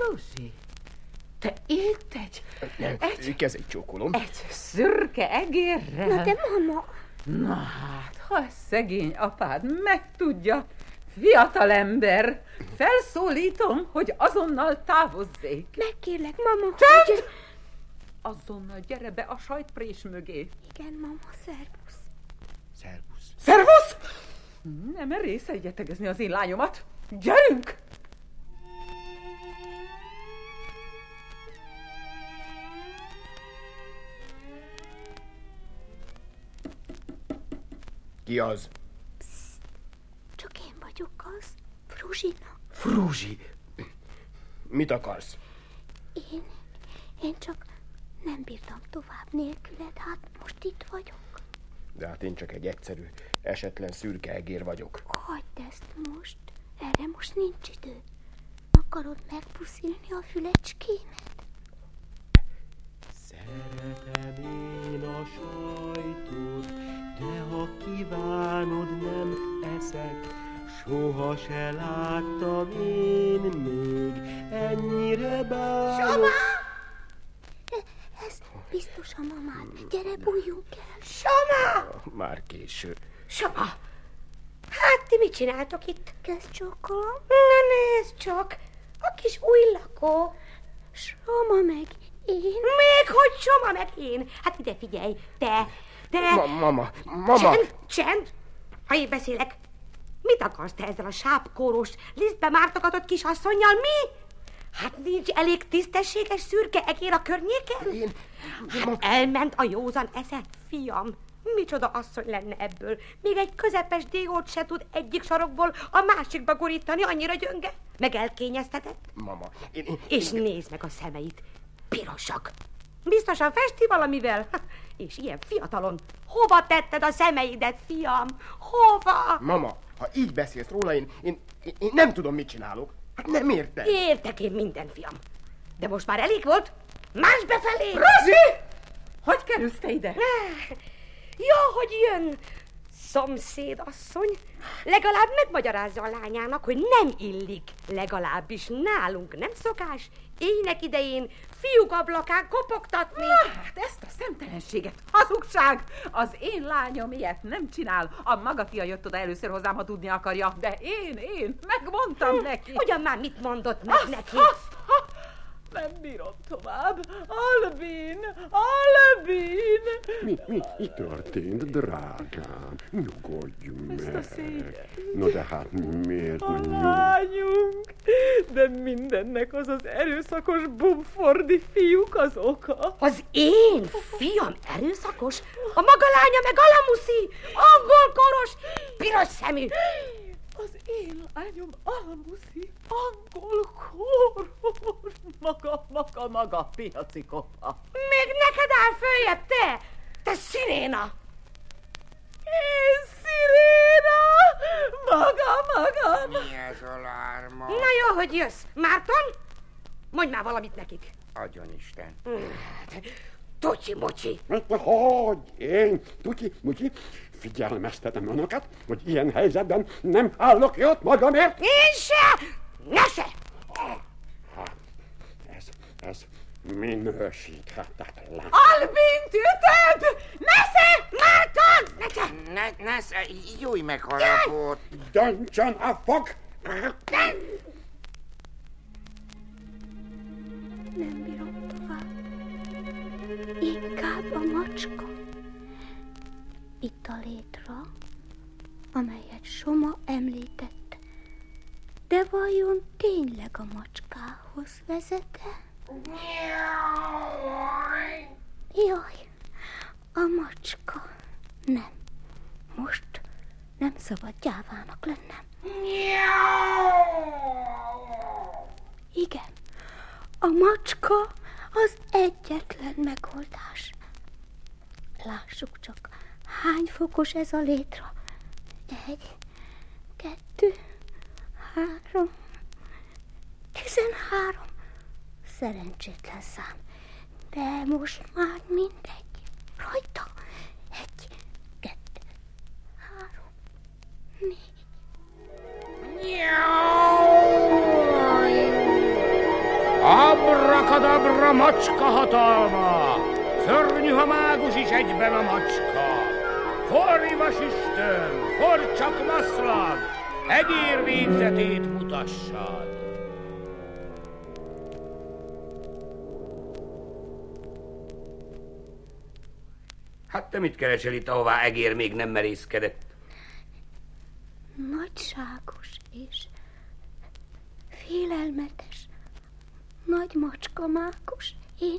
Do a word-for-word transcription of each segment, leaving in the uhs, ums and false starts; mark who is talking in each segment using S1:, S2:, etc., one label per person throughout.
S1: Fruzsi, te itt egy...
S2: Nem, egy, kezét csókolom.
S1: Egy szürke egérrel?
S3: Na de mama...
S1: Na hát, ha ez szegény apád megtudja, fiatalember, felszólítom, hogy azonnal távozzék.
S3: Megkérlek, mama,
S1: Csend!
S3: hogy...
S1: Azonnal gyere be a sajtprés mögé.
S3: Igen, mama, szervusz.
S2: Szervusz.
S1: Szervusz! Nem merészelj tegezni az én lányomat. Gyerünk!
S2: Ki az?
S3: Psst, csak én vagyok az, Fruzsina.
S2: Fruzsi! Mit akarsz?
S3: Én, én csak nem bírtam tovább nélküled, hát most itt vagyok.
S2: De hát én csak egy egyszerű, esetlen szürke egér vagyok.
S3: Hagyd ezt most, erre most nincs idő. Akarod megpuszilni a fülecskémet?
S4: Szeretem én a sajtot, de ha kívánod, nem eszek. Soha se láttam én még ennyire bájos...
S3: Soma! Ez biztos a mamád. Gyere, bújjunk el.
S5: Soma!
S2: Már késő.
S5: Soma! Hát, ti mit csináltok itt?
S3: Kezd csókolom.
S5: Na nézd csak, a kis új lakó.
S3: Soma meg én.
S5: Még hogy Soma meg én? Hát ide figyelj, te, te...
S2: Ma, mama, mama!
S5: Csend, csend! Ha én beszélek, mit akarsz te ezzel a sápkóros, lisztbe mártogatott kisasszonnyal, mi? Hát nincs elég tisztességes szürke egér a környéken?
S2: Én...
S5: Hát elment a józan eszed, fiam. Micsoda asszony lenne ebből. Még egy közepes diót se tud egyik sarokból a másikba gurítani, annyira gyönge. Meg elkényeztetett.
S2: Mama, én... én
S5: És
S2: én...
S5: nézd meg a szemeit. Pirosak. Biztosan festi valamivel? És ilyen fiatalon. Hova tetted a szemeidet, fiam? Hova?
S2: Mama, ha így beszélsz róla, én, én, én, én nem tudom, mit csinálok. Hát nem érted.
S5: Értek én minden, fiam. De most már elég volt? Más befelé!
S1: Fruzsi! Hogy kerülsz te ide?
S5: Ja, hogy jön. Szomszédasszony, legalább megmagyarázza a lányának, hogy nem illik, legalábbis nálunk nem szokás éjnek idején fiúk ablakán kopogtatni.
S1: Hát ezt a szemtelenséget, hazugság! Az én lányom ilyet nem csinál. A maga fia jött oda először hozzám, ha tudni akarja, de én, én megmondtam neki.
S5: Ugyan már mit mondott meg
S1: azt,
S5: neki?
S1: Azt, ha, nem bírom tovább. Albin, Albin!
S6: Mi, mi, mi történt, drágám? Nyugodj meg.
S1: Ezt a szégyen.
S6: No de hát miért?
S1: A
S6: Nyugodj.
S1: lányunk, de mindennek az az erőszakos bumfordi fiúk az oka.
S5: Az én fiam erőszakos? A maga lánya meg alamuszi, angolkoros, piros szemű.
S1: Az én lányom alamuszi, angolkoros, maga, maga, maga, piaci kopa.
S5: Még neked áll följebb, te, te sziréna.
S1: Én sziréna, maga, maga.
S7: Mi ez a lárma?
S5: Na jó, hogy jössz. Márton, mondj már valamit nekik.
S7: Adjon Isten.
S5: Tucsi, mocsi.
S6: Hogy én, Tuki, Muki, figyelmeztetem önöket, hogy ilyen helyzetben nem állok jót magamért.
S5: Én se, ne se.
S6: Hát, ez, ez minősíthetetlen.
S1: Albint ütöd! Nesze!
S5: Márton, ne se.
S7: Ne, ne, sze- júj meg harapót.
S6: Döntsön a fog!
S3: Nem bírom tovább. Inkább a macska. Itt a létra, amelyet Soma említett. De vajon tényleg a macskához vezet-e? Jaj, a macska. Nem, most nem szabad gyávának lennem. Igen, a macska az egyetlen megoldás. Lássuk csak, hány fokos ez a létra. Egy, kettő, három, tizenhárom. Szerencsétlen szám, de most már mindegy. Rajta. Egy, kettő, három, négy.
S8: Abrakadabra macska hatalma, szörnyű, ha mágus is egyben a macska. Forj vasüstön, forj csak maszlag, egér végzetét mutassad. Hát te mit keresel itt, ahová egér még nem merészkedett?
S3: Nagyságos és félelmetes nagy macska mágus, én,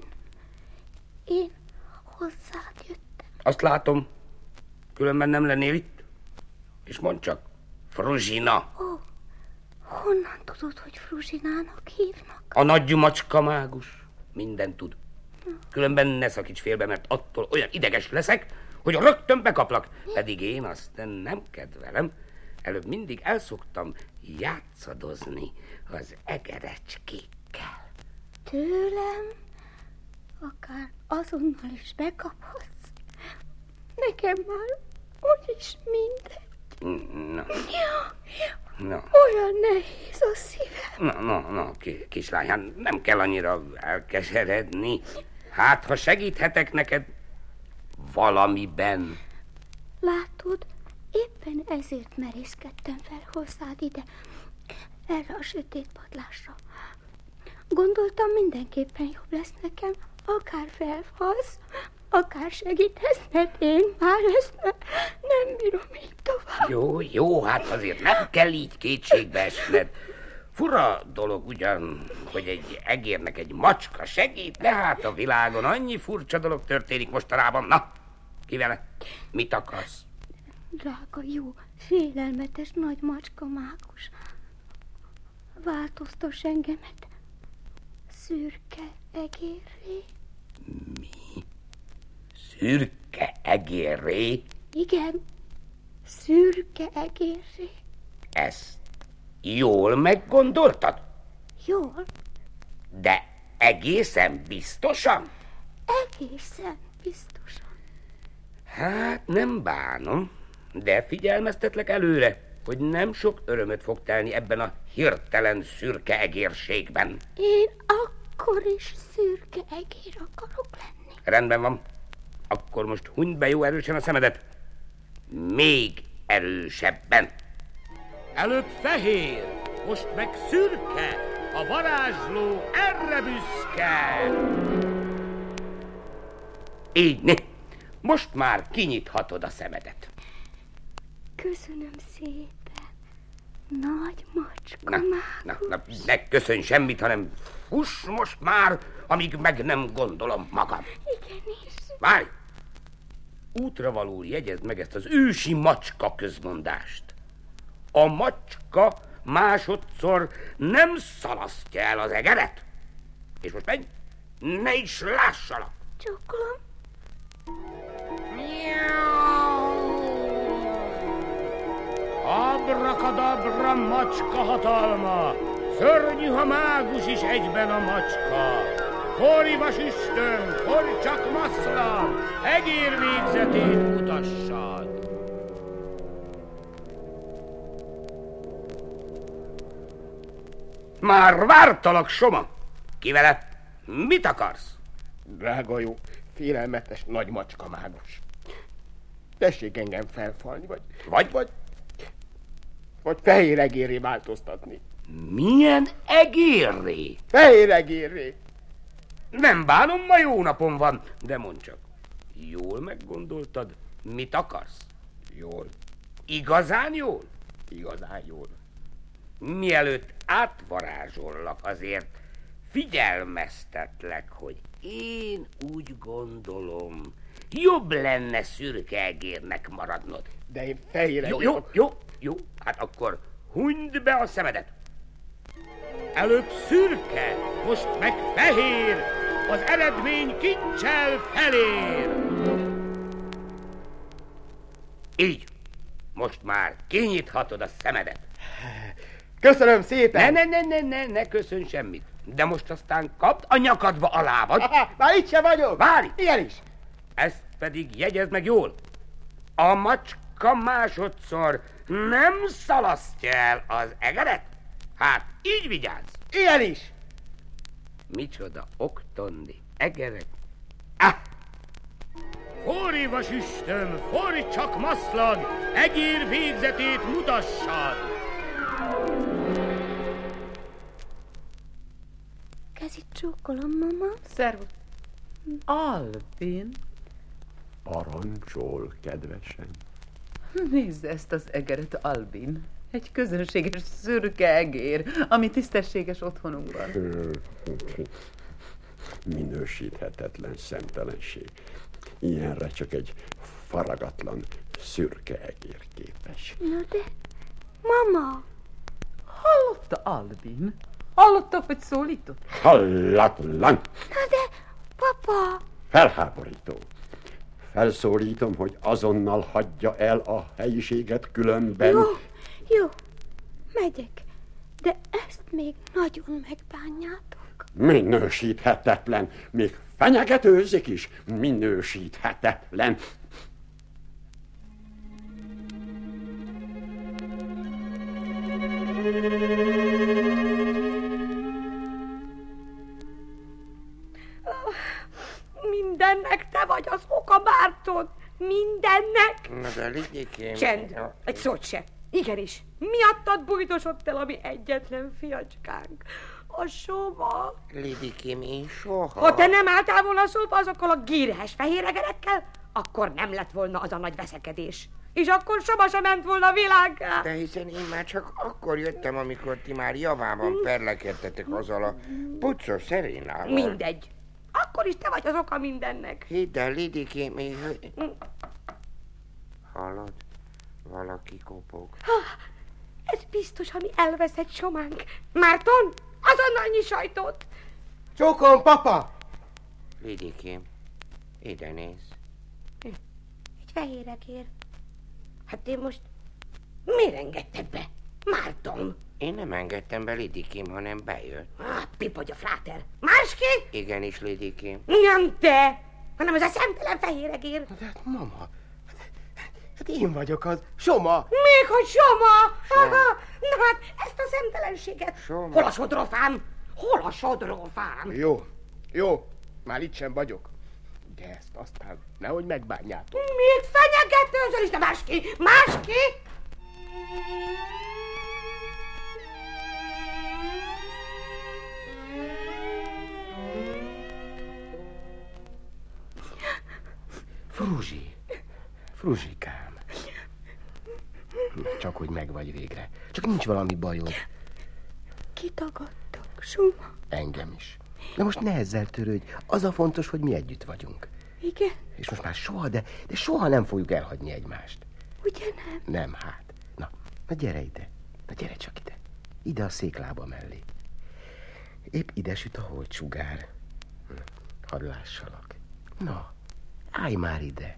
S3: én hozzád jöttem.
S8: Azt látom, különben nem lennél itt. És mondd csak, Fruzsina.
S3: Ó, honnan tudod, hogy Fruzsinának hívnak?
S8: A nagy macska mágus mindent tud. Különben ne szakíts félbe, mert attól olyan ideges leszek, hogy rögtön bekaplak. Pedig én azt nem kedvelem. Előbb mindig elszoktam játszadozni az egerecskékkel.
S3: Tőlem akár azonnal is bekaphatsz. Nekem már úgyis mindegy.
S8: Na. Na.
S3: Olyan nehéz a szívem.
S8: Na, na, na, kislány, hát nem kell annyira elkeseredni. Hát, ha segíthetek neked valamiben.
S3: Látod, éppen ezért merészkedtem fel hozzád ide, erre a sötét padlásra. Gondoltam, mindenképpen jobb lesz nekem, akár felfalsz, akár segítesz, mert én már ezt ne, nem bírom így tovább.
S8: Jó, jó, hát azért nem kell így kétségbe esned. Fura dolog ugyan, hogy egy egérnek egy macska segít, de hát a világon annyi furcsa dolog történik mostanában. Na, ki vele? Mit akarsz?
S3: Drága, jó, félelmetes nagy macska mágus, változtass engemet szürke egérré.
S8: Mi? Szürke egérré?
S3: Igen, szürke egérré.
S8: Ezt jól meggondoltad?
S3: Jól?
S8: De egészen biztosan?
S3: Egészen biztosan.
S8: Hát nem bánom, de figyelmeztetlek előre, hogy nem sok örömöt fog telni ebben a hirtelen szürke egérségben.
S3: Én akkor is szürke egér akarok lenni.
S8: Rendben van. Akkor most hunyd be jó erősen a szemedet. Még erősebben. Előbb fehér, most meg szürke, a varázsló erre büszke. Így, né. Most már kinyithatod a szemedet.
S3: Köszönöm szépen, nagy macska
S8: Na,
S3: mágus.
S8: na, na, ne köszönj semmit, hanem fuss most már, amíg meg nem gondolom magam.
S3: Igenis.
S8: Várj! Útra valóul jegyezd meg ezt az ősi macska közmondást. A macska másodszor nem szalasztja el az egeret. És most menj, ne is lássalak.
S3: Csokolom.
S8: Abrakadabra macska hatalma, szörnyű, ha mágus is egyben a macska. Forj vasüstön, forj csak maszlag, egér végzetét mutassad. Már vártalak, Soma. Ki vele? Mit akarsz?
S2: Drága jó, félelmetes nagy macska mágus. Tessék engem felfalni, vagy...
S8: Vagy?
S2: Vagy, vagy fehér egérré változtatni.
S8: Milyen egérré?
S2: Fehér egérré.
S8: Nem bánom, ma jó napom van, de mondd csak, jól meggondoltad, mit akarsz?
S2: Jól,
S8: Igazán jól?
S2: igazán jól.
S8: Mielőtt átvarázsollak, azért figyelmeztetlek, hogy én úgy gondolom, jobb lenne szürke egérnek maradnod.
S2: De én fehér
S8: Jó,
S2: egér...
S8: jó, jó, jó, hát akkor hunyd be a szemedet. Előbb szürke, most meg fehér, az eredmény kincsel felér. Így, most már kinyithatod a szemedet.
S2: Köszönöm szépen!
S8: Ne, ne, ne, ne, ne, ne köszönj semmit. De most aztán kapd a nyakadba a lábad.
S2: Aha, már itt sem vagyok!
S8: Várj!
S2: Ilyen is!
S8: Ezt pedig jegyezd meg jól. A macska másodszor nem szalasztja el az egeret? Hát, így vigyázz.
S2: Ilyen is!
S8: Micsoda oktondi egerek.
S9: Forri vasüstöm, forj csak maszlag, egér végzetét mutassad!
S3: Kezit csókolom, mama.
S1: Szervusz. Albin,
S6: Parancsol, kedvesem.
S1: nézd ezt az egeret, Albin. Egy közönséges szürke egér, ami tisztességes otthonunkban.
S6: Minősíthetetlen szemtelenség. Ilyenre csak egy faragatlan, szürke egér képes.
S3: Na de, mama!
S1: Hallotta, Albin? Hallotta, hogy szólított?
S6: Hallatlan!
S3: Na de, papa!
S6: Felháborító. Felszólítom, hogy azonnal hagyja el a helyiséget, különben...
S3: Jó, jó, megyek, de ezt még nagyon megbánjátok.
S6: Minősíthetetlen. Még fenyegetőzik is. Minősíthetetlen.
S5: Mindennek te vagy az oka, Márton! Mindennek!
S7: Na de Lidikém...
S5: Csend! Egy szót se! Igenis! Miattad bújtosott el a mi egyetlen fiacskánk. A Soma.
S7: Lidikém, én soha...
S5: Ha te nem álltál volna szóba azokkal a gírhes fehéregerekkel, akkor nem lett volna az a nagy veszekedés. És akkor Soma sem ment volna világgá.
S7: De hiszen én már csak akkor jöttem, amikor ti már javában perlekedtetek azzal a puccos Szerénával.
S5: Mindegy. Akkor is te vagy az oka mindennek.
S7: Hidd el, Lidikém, én... Hallod? Valaki kopog.
S5: Ez biztos, ami elveszett Sománk. Márton, azonnal nyiss ajtót!
S2: Csókolom, papa!
S7: Lidikém, ide nézz.
S5: Egy fehérekér. Hát én most miért engedted be? Márton!
S7: Én nem engedtem be, Lidikém, hanem bejött.
S5: Ah, pipogy a fráter. Máski?
S7: Igenis, Lidikém.
S5: Nem te, hanem az a szemtelen fehéregér.
S2: De hát, mama, hát én vagyok az, Soma.
S5: Még hogy Soma? Aha, na hát ezt a szemtelenséget.
S7: Soma.
S5: Hol a sodrófám? Hol a sodrófám?
S2: Jó, jó, már itt sem vagyok. De ezt aztán nehogy megbánjátok.
S5: Még fenyegetőzöl is, de Máski, Máski!
S2: Fruzsi, Fruzsikám. Csak hogy megvagy végre. Csak nincs valami bajod.
S3: Kitagadtak, Soma.
S2: Engem is. De most ne ezzel törődj. Az a fontos, hogy mi együtt vagyunk.
S3: Igen,
S2: És most már soha, de, de soha nem fogjuk elhagyni egymást.
S3: ugye nem?
S2: Nem, hát. Na, na gyere ide. Na gyere csak ide. Ide a széklába mellé. Épp ide süt a holtsugár. Hadd lássalak. Na, állj már ide.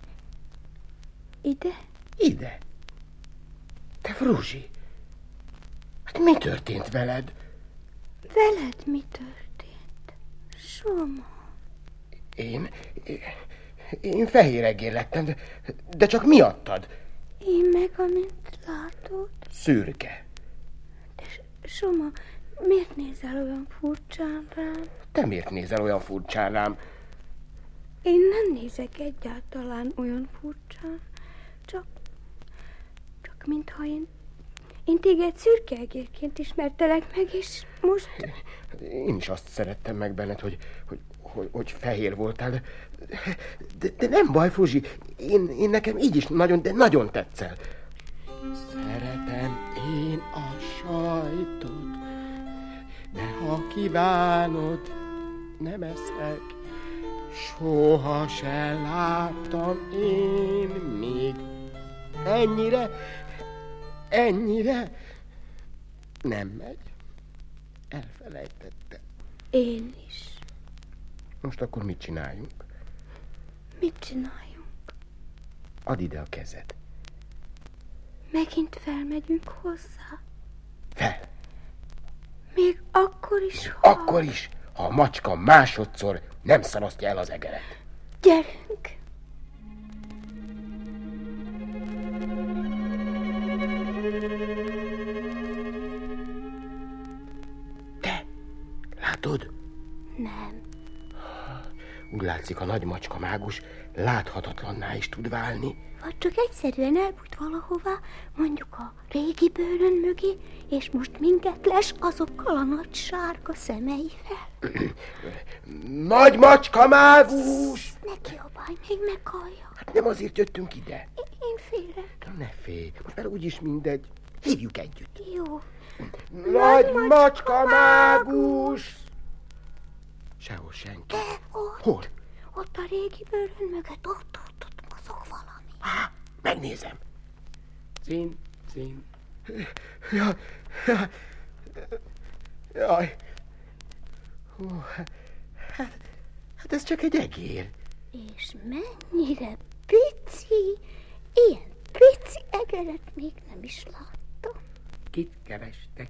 S3: Ide?
S2: Ide. Te, Fruzsi, hát mi történt veled?
S3: Veled mi történt? Soma.
S2: Én, én, én fehéregér lettem, de, de csak miattad.
S3: Én meg, amint látod.
S2: Szürke.
S3: De Soma, miért nézel olyan furcsán rám?
S2: Te miért nézel olyan furcsán rám?
S3: Én nem nézek egyáltalán olyan furcsán. Csak, csak mintha én, én téged szürke egérként ismertelek meg, és most...
S2: Én is azt szerettem meg benned, hogy, hogy, hogy, hogy fehér voltál, de, de, de nem baj, Fruzsi, én, én nekem így is nagyon, de nagyon tetszel. Szeretem én a sajtot, de ha kívánod, nem eszek. Soha se láttam én még ennyire, ennyire nem megy. Elfelejtettem.
S3: Én is.
S2: Most akkor mit csináljunk?
S3: Mit csináljunk?
S2: Add ide a kezed.
S3: Megint felmegyünk hozzá?
S2: Fel.
S3: Még akkor is, ha...
S2: Akkor is, ha a macska másodszor nem szarasztja el az egeret.
S3: Gyerünk!
S2: Te, látod?
S3: Nem.
S2: Úgy látszik, a nagy macska mágus láthatatlanná is tud válni.
S3: Vagy csak egyszerűen elbújt valahova, mondjuk a régi bőrön mögé, és most minket les azokkal a nagy sárga szemeivel.
S2: Nagy macska mágus!
S3: Ne kiabálj, még meghallja.
S2: Hát nem azért jöttünk ide.
S3: Én félek.
S2: Na ne félj, most már úgyis mindegy. Hívjuk együtt.
S3: Jó.
S2: Nagy macska mágus! Sehol senki.
S3: De ott.
S2: Hol?
S3: Ott a régi bőrön mögött, ott, ott, ott mozog valami.
S2: Há, megnézem.
S8: Cín, cín.
S2: Jaj, jaj. Jaj. Hú, hát, hát ez csak egy egér.
S3: És mennyire pici. Ilyen pici egeret még nem is láttam.
S8: Kit kerestek?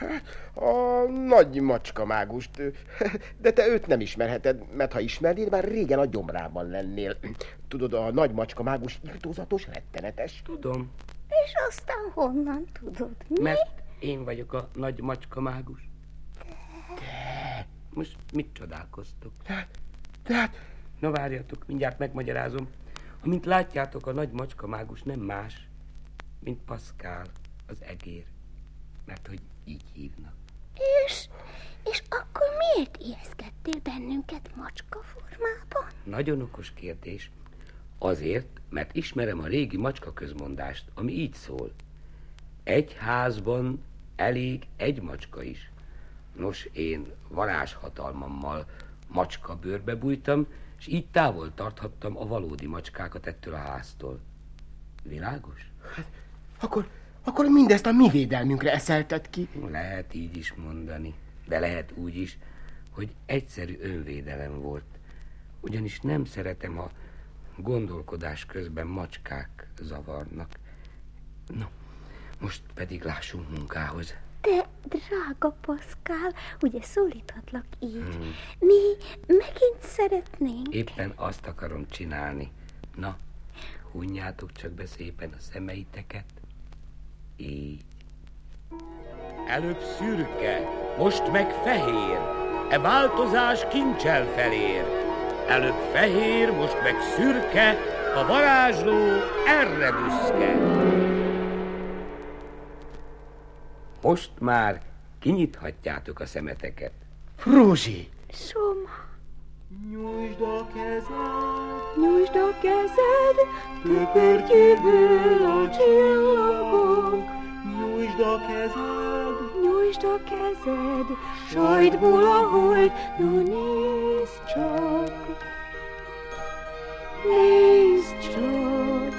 S2: A nagy macska mágust. De te őt nem ismerheted, mert ha ismernéd, már régen a gyomrában lennél. Tudod, a nagy macska mágus irtózatos, rettenetes.
S8: Tudom.
S3: És aztán honnan tudod? Mi?
S8: Mert én vagyok a nagy macska mágus.
S2: De...
S8: Most mit csodálkoztok?
S2: De... de...
S8: Na várjatok, mindjárt megmagyarázom. Amint látjátok, a nagy macska mágus nem más, mint Pascal, az egér. Mert hogy így hívnak.
S3: És, és akkor miért ijesztgettél bennünket macska formában?
S8: Nagyon okos kérdés. Azért, mert ismerem a régi macska közmondást, ami így szól. Egy házban elég egy macska is. Nos, én varázshatalmammal macska bőrbe bújtam, és így távol tarthattam a valódi macskákat ettől a háztól. Világos?
S2: Hát, akkor, akkor mindezt a mi védelmünkre eszelted ki.
S8: Lehet így is mondani, de lehet úgy is, hogy egyszerű önvédelem volt. Ugyanis nem szeretem, ha gondolkodás közben macskák zavarnak. No, most pedig lássunk munkához.
S3: De, drága Pascal, ugye szólíthatlak így? Hmm. Mi megint szeretnénk.
S8: Éppen azt akarom csinálni. Na, hunjátok csak be szépen a szemeiteket. Így. Előbb szürke, most meg fehér. E változás kincsel felér. Előbb fehér, most meg szürke, a varázsló erre büszke. Most már kinyithatjátok a szemeteket.
S2: Fruzsi!
S3: Soma!
S4: Nyújtsd a kezed,
S3: nyújtsd a kezed,
S4: pöpörtyűből a csillagok. Nyújtsd a kezed,
S3: nyújtsd a kezed, sajtból a hold, no nézd csak, nézd csak,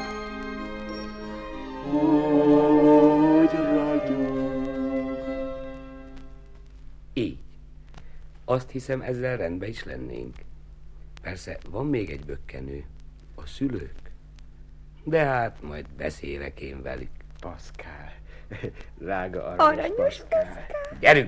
S4: hogy ragyog.
S8: Így. Azt hiszem, ezzel rendben is lennénk. Persze van még egy bökkenő, a szülők. De hát majd beszélek én velük.
S2: Pascal, drága aranyos,
S3: aranyos
S2: Pascal.
S3: Pascal.
S8: Gyerünk!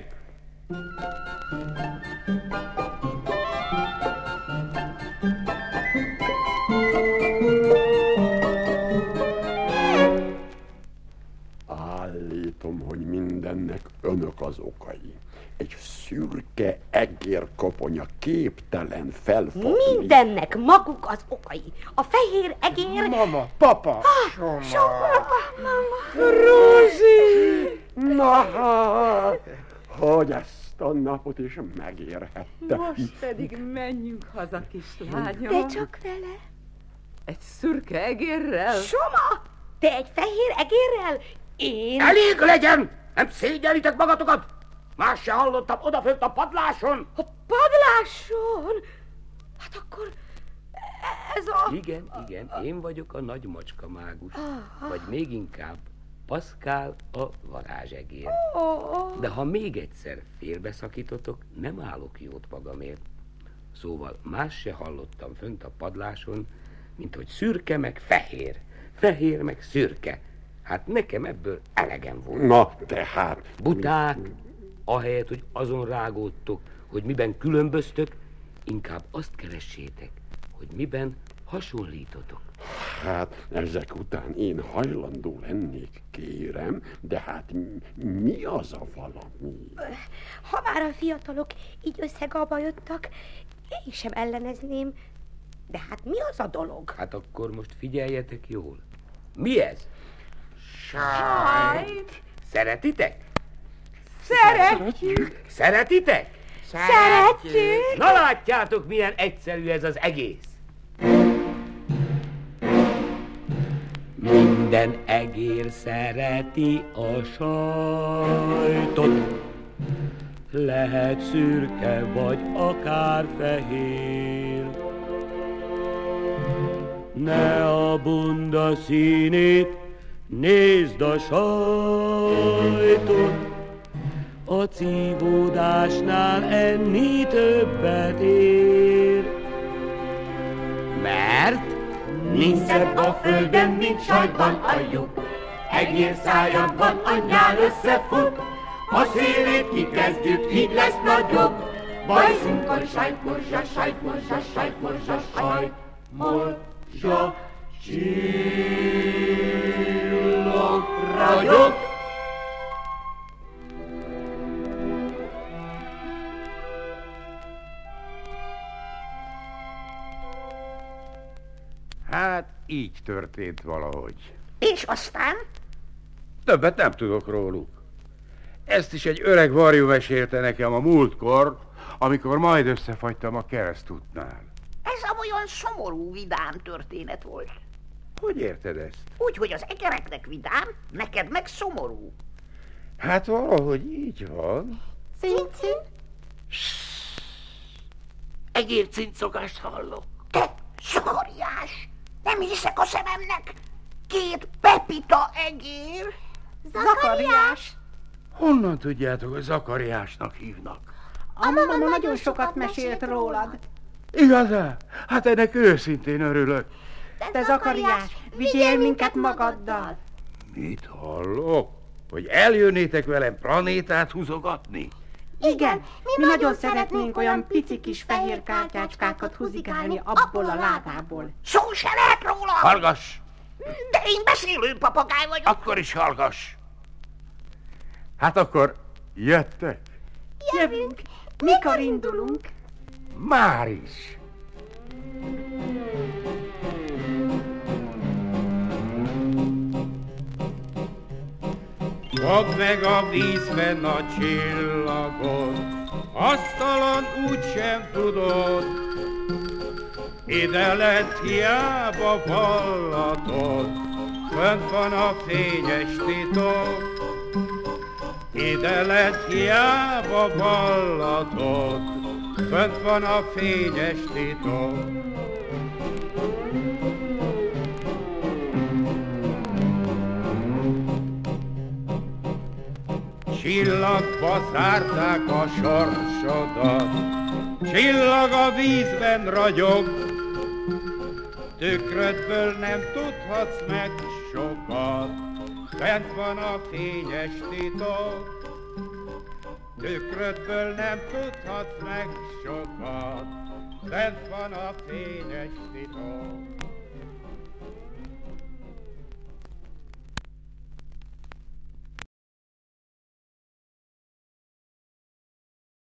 S6: Állítom, hogy mindennek önök az okai. Egy szürke egérkoponya képtelen felfogni.
S5: Mindennek maguk az okai. A fehér egér...
S2: Mama, papa,
S3: Soma, mama.
S6: Rózsi! Na, hogy ezt a napot is megérhette.
S1: Most pedig menjünk haza, kislányom.
S3: De csak vele.
S1: Egy szürke egérrel?
S5: Soma! Te egy fehér egérrel? Én...
S8: Elég legyen! Nem szégyelitek magatokat! Más se hallottam odafönt a padláson!
S5: A padláson? Hát akkor ez a...
S8: Igen, igen, én vagyok a nagy macska mágus. Vagy még inkább Pascal a varázsegér. De ha még egyszer félbeszakítotok, nem állok jót magamért. Szóval más se hallottam fönt a padláson, mint hogy szürke meg fehér, fehér meg szürke. Hát nekem ebből elegem volt.
S6: Na, tehát...
S8: Buták, ahelyett, hogy azon rágódtok, hogy miben különböztök, inkább azt keressétek, hogy miben hasonlítotok.
S6: Hát ezek után én hajlandó lennék, kérem, de hát mi az a valami?
S5: Ha már a fiatalok így összegabajodtak, én sem ellenezném. De hát mi az a dolog?
S8: Hát akkor most figyeljetek jól. Mi ez?
S7: Sajt.
S8: Szeretitek?
S1: Szeretjük!
S8: Szeretitek?
S5: Szeretjük!
S8: Na látjátok, milyen egyszerű ez az egész. Minden egér szereti a sajtot. Lehet szürke vagy akár fehér. Ne a bunda színét, nézd a sajtot. A cívódásnál enni többet ér. Mert
S10: nincs szebb a földön, mint sajtban a lyuk. Egér szájam van, anyján összefut. A szélét kikezdjük, így lesz nagyobb. Bajszunkon sajtmorzsa, sajtmorzsa, sajtmorzsa, sajtmorzsa, csillag ragyog.
S11: Hát így történt valahogy.
S5: És aztán?
S11: Többet nem tudok róluk. Ezt is egy öreg varjú mesélte nekem a múltkor, amikor majd összefagytam a keresztútnál.
S12: Ez a olyan szomorú, vidám történet volt.
S11: Hogy érted ezt?
S12: Úgy, hogy az egereknek vidám, neked meg szomorú.
S11: Hát valahogy így van.
S12: Cincin? Egér cincogást hallok. Te, Zakariás! Nem hiszek a szememnek! Két Pepita egér!
S1: Zakariás!
S11: Honnan tudjátok, hogy Zakariásnak hívnak?
S1: A mama nagyon sokat mesélt rólad.
S11: Igazán? Hát ennek őszintén örülök.
S1: Te, Zakariás, vigyél minket magaddal.
S11: Mit hallok? Hogy eljönnétek velem planétát húzogatni?
S1: Igen, mi, mi nagyon szeretnénk olyan pici kis fehér kártyácskákat húzigálni abból a ládából.
S12: Szó se lehet róla!
S11: Hallgass!
S12: De én beszélő papagáj vagyok.
S11: Akkor is hallgass! Hát akkor jöttek?
S1: Jövünk. Mikor indulunk?
S11: Már is.
S13: Fogd meg a vízben a csillagot, asztalon úgysem tudod, ide lett hiába vallatod, fönt van a fényes titok. Ide lett hiába vallatod, fönt van a fényes titok. Csillagba zárták a sorsodat, csillag a vízben ragyog, tükrödből nem tudhatsz meg sokat, fent van a fényes titok. Tükrödből nem tudhatsz meg sokat, fent van a fényes titok.